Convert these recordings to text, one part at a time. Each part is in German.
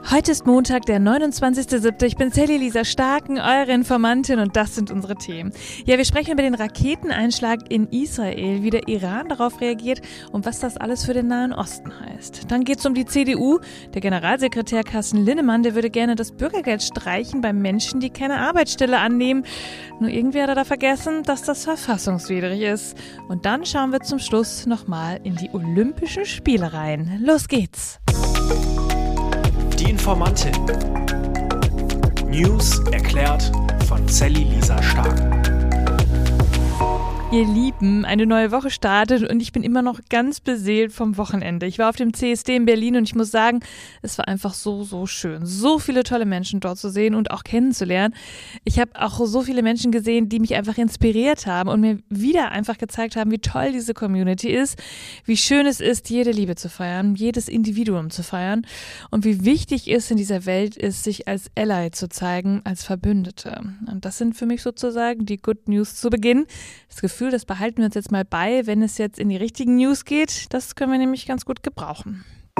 Heute ist Montag, der 29.07. Ich bin Sally Lisa Starken, eure Informantin, und das sind unsere Themen. Ja, wir sprechen über den Raketeneinschlag in Israel, wie der Iran darauf reagiert und was das alles für den Nahen Osten heißt. Dann geht es um die CDU. Der Generalsekretär Carsten Linnemann, der würde gerne das Bürgergeld streichen bei Menschen, die keine Arbeitsstelle annehmen. Nur irgendwie hat er da vergessen, dass das verfassungswidrig ist. Und dann schauen wir zum Schluss nochmal in die Olympischen Spiele rein. Los geht's! Die Informantin. News erklärt von Sally Lisa Starken. Ihr Lieben, eine neue Woche startet und ich bin immer noch ganz beseelt vom Wochenende. Ich war auf dem CSD in Berlin und ich muss sagen, es war einfach so schön. So viele tolle Menschen dort zu sehen und auch kennenzulernen. Ich habe auch so viele Menschen gesehen, die mich einfach inspiriert haben und mir wieder einfach gezeigt haben, wie toll diese Community ist, wie schön es ist, jede Liebe zu feiern, jedes Individuum zu feiern und wie wichtig es in dieser Welt ist, sich als Ally zu zeigen, als Verbündete. Und das sind für mich sozusagen die Good News zu Beginn. Das Gefühl, das behalten wir uns jetzt mal bei, wenn es jetzt in die richtigen News geht. Das können wir nämlich ganz gut gebrauchen.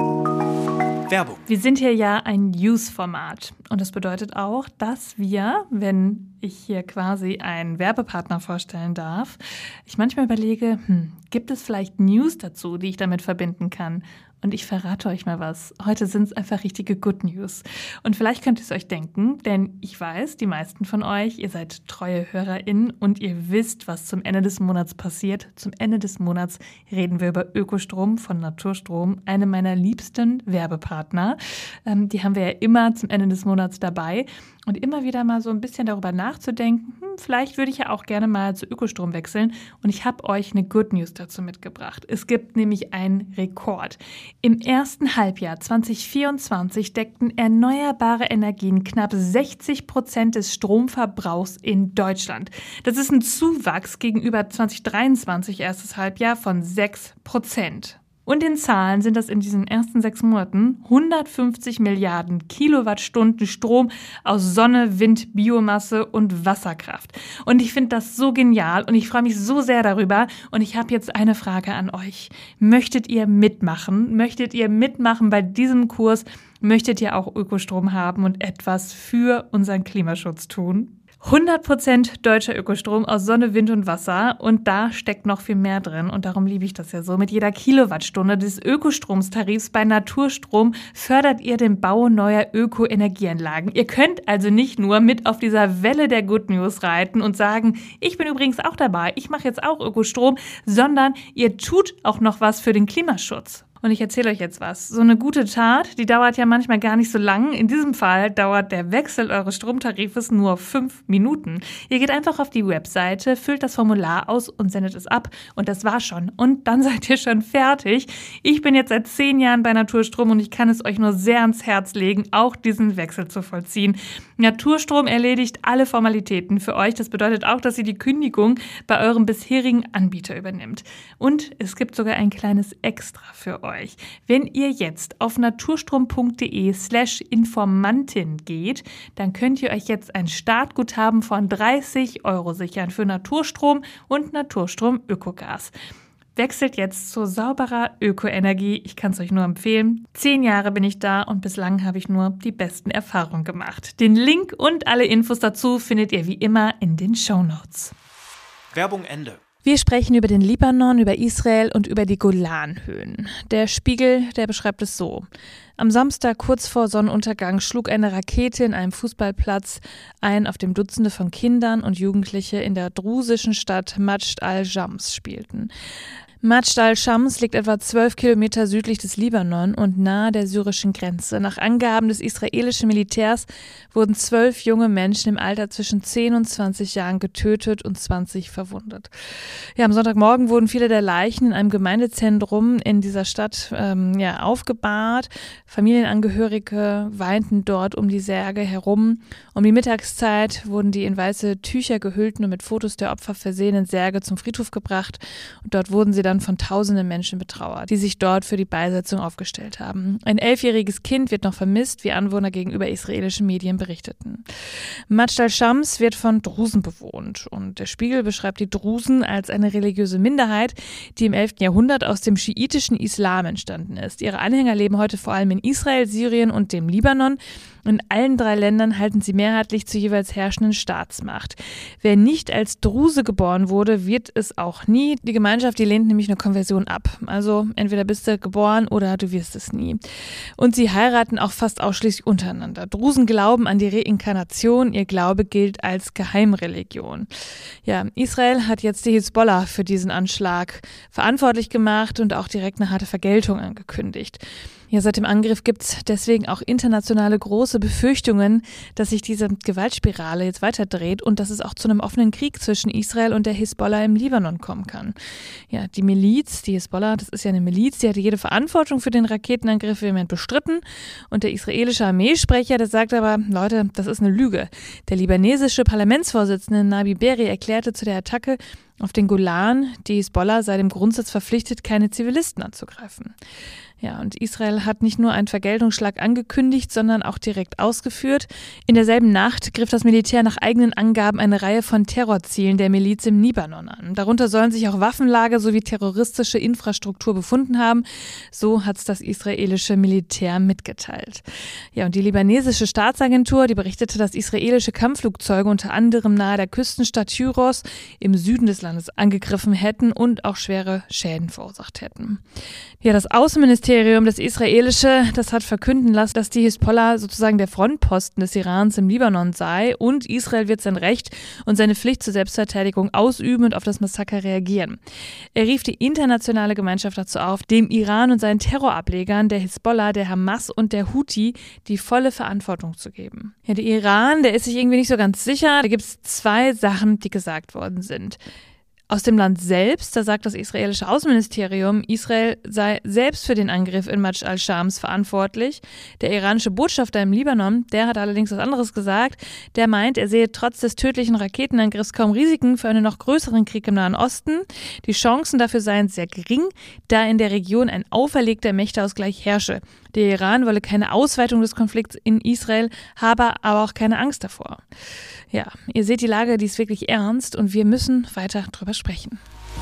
Werbung. Wir sind hier ja ein News-Format und das bedeutet auch, dass wir, wenn ich hier quasi einen Werbepartner vorstellen darf, ich manchmal überlege, gibt es vielleicht News dazu, die ich damit verbinden kann? Und ich verrate euch mal was. Heute sind es einfach richtige Good News. Und vielleicht könnt ihr es euch denken, denn ich weiß, die meisten von euch, ihr seid treue HörerInnen und ihr wisst, was zum Ende des Monats passiert. Zum Ende des Monats reden wir über Ökostrom von Naturstrom, einem meiner liebsten Werbepartner. Die haben wir ja immer zum Ende des Monats dabei. Und immer wieder mal so ein bisschen darüber nachzudenken, vielleicht würde ich ja auch gerne mal zu Ökostrom wechseln. Und ich habe euch eine Good News dazu mitgebracht. Es gibt nämlich einen Rekord. Im ersten Halbjahr 2024 deckten erneuerbare Energien knapp 60% des Stromverbrauchs in Deutschland. Das ist ein Zuwachs gegenüber 2023 erstes Halbjahr von 6%. Und in Zahlen sind das in diesen ersten 6 Monaten 150 Milliarden Kilowattstunden Strom aus Sonne, Wind, Biomasse und Wasserkraft. Und ich finde das so genial und ich freue mich so sehr darüber. Und ich habe jetzt eine Frage an euch. Möchtet ihr mitmachen? Möchtet ihr mitmachen bei diesem Kurs? Möchtet ihr auch Ökostrom haben und etwas für unseren Klimaschutz tun? 100% deutscher Ökostrom aus Sonne, Wind und Wasser und da steckt noch viel mehr drin und darum liebe ich das ja so. Mit jeder Kilowattstunde des Ökostromstarifs bei Naturstrom fördert ihr den Bau neuer Ökoenergieanlagen. Ihr könnt also nicht nur mit auf dieser Welle der Good News reiten und sagen, ich bin übrigens auch dabei, ich mache jetzt auch Ökostrom, sondern ihr tut auch noch was für den Klimaschutz. Und ich erzähle euch jetzt was. So eine gute Tat, die dauert ja manchmal gar nicht so lang. In diesem Fall dauert der Wechsel eures Stromtarifes nur 5 Minuten. Ihr geht einfach auf die Webseite, füllt das Formular aus und sendet es ab. Und das war schon. Und dann seid ihr schon fertig. Ich bin jetzt seit 10 Jahren bei Naturstrom und ich kann es euch nur sehr ans Herz legen, auch diesen Wechsel zu vollziehen. Naturstrom erledigt alle Formalitäten für euch. Das bedeutet auch, dass ihr die Kündigung bei eurem bisherigen Anbieter übernimmt. Und es gibt sogar ein kleines Extra für euch. Wenn ihr jetzt auf naturstrom.de/Informantin geht, dann könnt ihr euch jetzt ein Startguthaben von 30 € sichern für Naturstrom und Naturstrom Ökogas. Wechselt jetzt zu sauberer Ökoenergie. Ich kann es euch nur empfehlen. 10 Jahre bin ich da und bislang habe ich nur die besten Erfahrungen gemacht. Den Link und alle Infos dazu findet ihr wie immer in den Shownotes. Werbung Ende. Wir sprechen über den Libanon, über Israel und über die Golanhöhen. Der Spiegel, der beschreibt es so. Am Samstag kurz vor Sonnenuntergang schlug eine Rakete in einem Fußballplatz ein, auf dem Dutzende von Kindern und Jugendliche in der drusischen Stadt Majd al-Shams spielten. Majd al-Shams liegt etwa 12 Kilometer südlich des Libanon und nahe der syrischen Grenze. Nach Angaben des israelischen Militärs wurden 12 junge Menschen im Alter zwischen 10 und 20 Jahren getötet und 20 verwundet. Ja, am Sonntagmorgen wurden viele der Leichen in einem Gemeindezentrum in dieser Stadt aufgebahrt. Familienangehörige weinten dort um die Särge herum. Um die Mittagszeit wurden die in weiße Tücher gehüllten und mit Fotos der Opfer versehenen Särge zum Friedhof gebracht. Und dort wurden sie dann von tausenden Menschen betrauert, die sich dort für die Beisetzung aufgestellt haben. Ein 11-jähriges Kind wird noch vermisst, wie Anwohner gegenüber israelischen Medien berichteten. Majda al-Shams wird von Drusen bewohnt und der Spiegel beschreibt die Drusen als eine religiöse Minderheit, die im 11. Jahrhundert aus dem schiitischen Islam entstanden ist. Ihre Anhänger leben heute vor allem in Israel, Syrien und dem Libanon. In allen 3 Ländern halten sie mehrheitlich zur jeweils herrschenden Staatsmacht. Wer nicht als Druse geboren wurde, wird es auch nie. Die Gemeinschaft, die lehnt nämlich eine Konversion ab. Also entweder bist du geboren oder du wirst es nie. Und sie heiraten auch fast ausschließlich untereinander. Drusen glauben an die Reinkarnation. Ihr Glaube gilt als Geheimreligion. Ja, Israel hat jetzt die Hisbollah für diesen Anschlag verantwortlich gemacht und auch direkt eine harte Vergeltung angekündigt. Ja, seit dem Angriff gibt es deswegen auch internationale große Befürchtungen, dass sich diese Gewaltspirale jetzt weiterdreht und dass es auch zu einem offenen Krieg zwischen Israel und der Hisbollah im Libanon kommen kann. Ja, die Miliz, die Hisbollah, das ist ja eine Miliz, die hatte jede Verantwortung für den Raketenangriff vehement bestritten. Und der israelische Armeesprecher, der sagt aber, Leute, das ist eine Lüge. Der libanesische Parlamentsvorsitzende Nabi Berri erklärte zu der Attacke auf den Golan, die Hisbollah sei dem Grundsatz verpflichtet, keine Zivilisten anzugreifen. Ja, und Israel hat nicht nur einen Vergeltungsschlag angekündigt, sondern auch direkt ausgeführt. In derselben Nacht griff das Militär nach eigenen Angaben eine Reihe von Terrorzielen der Miliz im Libanon an. Darunter sollen sich auch Waffenlager sowie terroristische Infrastruktur befunden haben. So hat es das israelische Militär mitgeteilt. Ja, und die libanesische Staatsagentur, die berichtete, dass israelische Kampfflugzeuge unter anderem nahe der Küstenstadt Tyros im Süden des Landes angegriffen hätten und auch schwere Schäden verursacht hätten. Ja, das Außenministerium, das israelische, das hat verkünden lassen, dass die Hisbollah sozusagen der Frontposten des Irans im Libanon sei und Israel wird sein Recht und seine Pflicht zur Selbstverteidigung ausüben und auf das Massaker reagieren. Er rief die internationale Gemeinschaft dazu auf, dem Iran und seinen Terrorablegern, der Hisbollah, der Hamas und der Houthi, die volle Verantwortung zu geben. Ja, der Iran, der ist sich irgendwie nicht so ganz sicher. Da gibt es 2 Sachen, die gesagt worden sind. Aus dem Land selbst, da sagt das israelische Außenministerium, Israel sei selbst für den Angriff in Majda al-Shams verantwortlich. Der iranische Botschafter im Libanon, der hat allerdings was anderes gesagt. Der meint, er sehe trotz des tödlichen Raketenangriffs kaum Risiken für einen noch größeren Krieg im Nahen Osten. Die Chancen dafür seien sehr gering, da in der Region ein auferlegter Mächteausgleich herrsche. Der Iran wolle keine Ausweitung des Konflikts in Israel, habe aber auch keine Angst davor. Ja, ihr seht, die Lage, die ist wirklich ernst und wir müssen weiter drüber sprechen.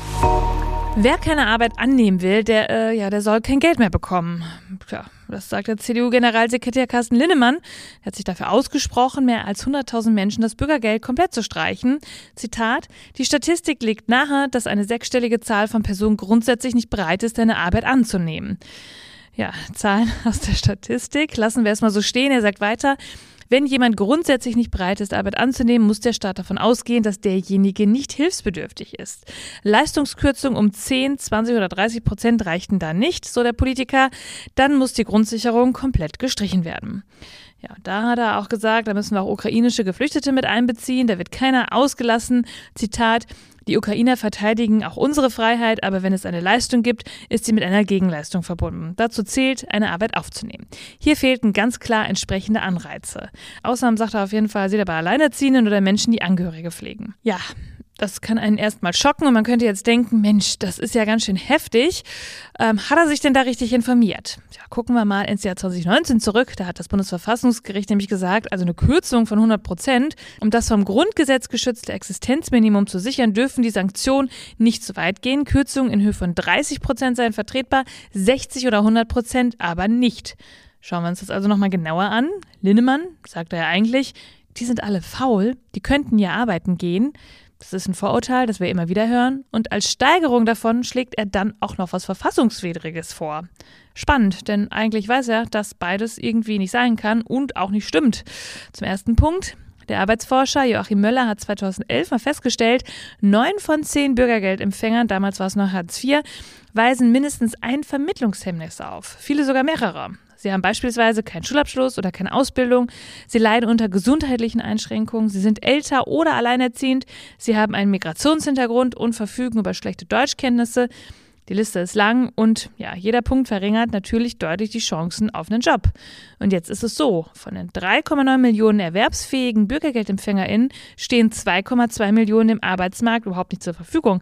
Wer keine Arbeit annehmen will, der soll kein Geld mehr bekommen. Tja, das sagt der CDU-Generalsekretär Carsten Linnemann. Er hat sich dafür ausgesprochen, mehr als 100.000 Menschen das Bürgergeld komplett zu streichen. Zitat: Die Statistik legt nahe, dass eine 6-stellige Zahl von Personen grundsätzlich nicht bereit ist, eine Arbeit anzunehmen. Ja, Zahlen aus der Statistik lassen wir erstmal so stehen. Er sagt weiter: Wenn jemand grundsätzlich nicht bereit ist, Arbeit anzunehmen, muss der Staat davon ausgehen, dass derjenige nicht hilfsbedürftig ist. Leistungskürzungen um 10, 20 oder 30% reichten da nicht, so der Politiker. Dann muss die Grundsicherung komplett gestrichen werden. Ja, da hat er auch gesagt, da müssen wir auch ukrainische Geflüchtete mit einbeziehen. Da wird keiner ausgelassen. Zitat: Die Ukrainer verteidigen auch unsere Freiheit, aber wenn es eine Leistung gibt, ist sie mit einer Gegenleistung verbunden. Dazu zählt, eine Arbeit aufzunehmen. Hier fehlten ganz klar entsprechende Anreize. Außerdem sagt er auf jeden Fall, sieht er bei Alleinerziehenden oder Menschen, die Angehörige pflegen. Ja, das kann einen erstmal schocken und man könnte jetzt denken, Mensch, das ist ja ganz schön heftig. Hat er sich denn da richtig informiert? Ja, gucken wir mal ins Jahr 2019 zurück. Da hat das Bundesverfassungsgericht nämlich gesagt, also eine Kürzung von 100%, um das vom Grundgesetz geschützte Existenzminimum zu sichern, dürfen die Sanktionen nicht so weit gehen. Kürzungen in Höhe von 30% seien vertretbar, 60 oder 100% aber nicht. Schauen wir uns das also nochmal genauer an. Linnemann sagt ja eigentlich, die sind alle faul, die könnten ja arbeiten gehen. Das ist ein Vorurteil, das wir immer wieder hören. Und als Steigerung davon schlägt er dann auch noch was Verfassungswidriges vor. Spannend, denn eigentlich weiß er, dass beides irgendwie nicht sein kann und auch nicht stimmt. Zum ersten Punkt: Der Arbeitsforscher Joachim Möller hat 2011 mal festgestellt, 9 von 10 Bürgergeldempfängern, damals war es noch Hartz IV, weisen mindestens ein Vermittlungshemmnis auf. Viele sogar mehrere. Sie haben beispielsweise keinen Schulabschluss oder keine Ausbildung. Sie leiden unter gesundheitlichen Einschränkungen. Sie sind älter oder alleinerziehend. Sie haben einen Migrationshintergrund und verfügen über schlechte Deutschkenntnisse. Die Liste ist lang und ja, jeder Punkt verringert natürlich deutlich die Chancen auf einen Job. Und jetzt ist es so, von den 3,9 Millionen erwerbsfähigen BürgergeldempfängerInnen stehen 2,2 Millionen im Arbeitsmarkt überhaupt nicht zur Verfügung.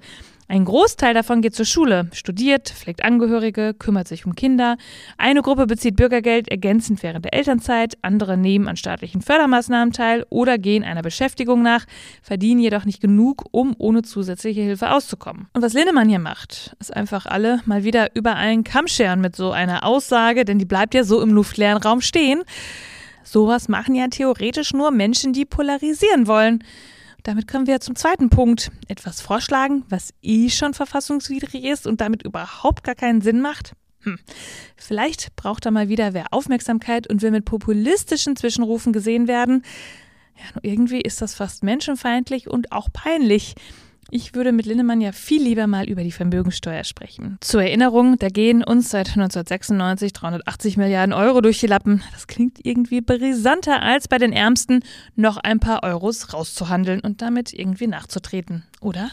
Ein Großteil davon geht zur Schule, studiert, pflegt Angehörige, kümmert sich um Kinder. Eine Gruppe bezieht Bürgergeld ergänzend während der Elternzeit, andere nehmen an staatlichen Fördermaßnahmen teil oder gehen einer Beschäftigung nach, verdienen jedoch nicht genug, um ohne zusätzliche Hilfe auszukommen. Und was Linnemann hier macht, ist einfach alle mal wieder über einen Kamm scheren mit so einer Aussage, denn die bleibt ja so im luftleeren Raum stehen. Sowas machen ja theoretisch nur Menschen, die polarisieren wollen. Damit kommen wir zum zweiten Punkt. Etwas vorschlagen, was schon verfassungswidrig ist und damit überhaupt gar keinen Sinn macht. Vielleicht braucht da mal wieder wer Aufmerksamkeit und will mit populistischen Zwischenrufen gesehen werden. Ja, nur irgendwie ist das fast menschenfeindlich und auch peinlich. Ich würde mit Linnemann ja viel lieber mal über die Vermögensteuer sprechen. Zur Erinnerung, da gehen uns seit 1996 380 Milliarden Euro durch die Lappen. Das klingt irgendwie brisanter, als bei den Ärmsten noch ein paar Euros rauszuhandeln und damit irgendwie nachzutreten, oder?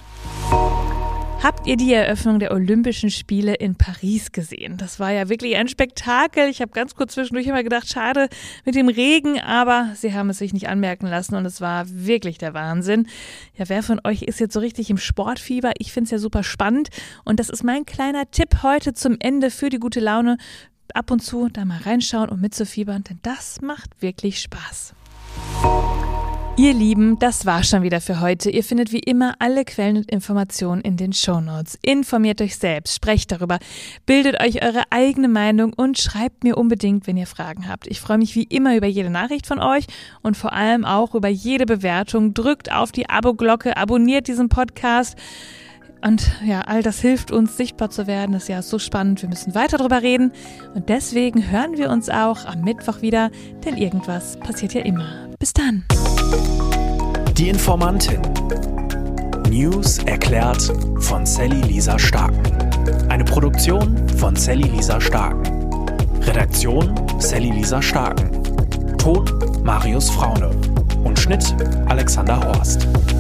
Habt ihr die Eröffnung der Olympischen Spiele in Paris gesehen? Das war ja wirklich ein Spektakel. Ich habe ganz kurz zwischendurch immer gedacht, schade mit dem Regen, aber sie haben es sich nicht anmerken lassen und es war wirklich der Wahnsinn. Ja, wer von euch ist jetzt so richtig im Sportfieber? Ich finde es ja super spannend und das ist mein kleiner Tipp heute zum Ende für die gute Laune. Ab und zu da mal reinschauen und mitzufiebern, denn das macht wirklich Spaß. Ihr Lieben, das war schon wieder für heute. Ihr findet wie immer alle Quellen und Informationen in den Shownotes. Informiert euch selbst, sprecht darüber, bildet euch eure eigene Meinung und schreibt mir unbedingt, wenn ihr Fragen habt. Ich freue mich wie immer über jede Nachricht von euch und vor allem auch über jede Bewertung. Drückt auf die Abo-Glocke, abonniert diesen Podcast. Und ja, all das hilft uns, sichtbar zu werden. Das Jahr ist so spannend, wir müssen weiter drüber reden. Und deswegen hören wir uns auch am Mittwoch wieder, denn irgendwas passiert ja immer. Bis dann. Die Informantin. News erklärt von Sally Lisa Starken. Eine Produktion von Sally Lisa Starken. Redaktion Sally Lisa Starken. Ton Marius Fraune. Und Schnitt Alexander Horst.